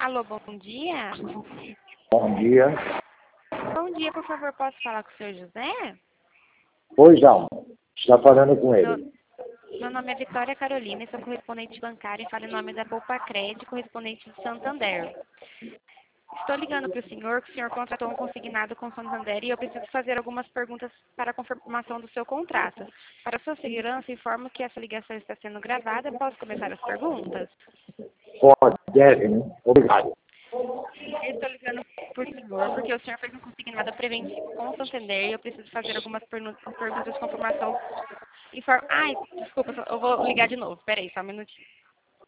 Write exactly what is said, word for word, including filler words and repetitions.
Alô, bom dia. Bom dia. Bom dia, por favor, posso falar com o senhor José? Oi, João. Está falando com Meu, ele. meu nome é Vitória Carolina e sou correspondente bancária e falo em nome da Poupa Crédito, correspondente de Santander. Estou ligando para o senhor, que o senhor contratou um consignado com Santander e eu preciso fazer algumas perguntas para a confirmação do seu contrato. Para sua segurança, informo que essa ligação está sendo gravada. Posso começar as perguntas? Pode, deve, né? Obrigado. Eu estou ligando por senhor, porque o senhor fez um consignado preventivo com o Santander e eu preciso fazer algumas pernu- perguntas de confirmação. Inform... Ai, desculpa, eu vou ligar de novo. Peraí, só um minutinho.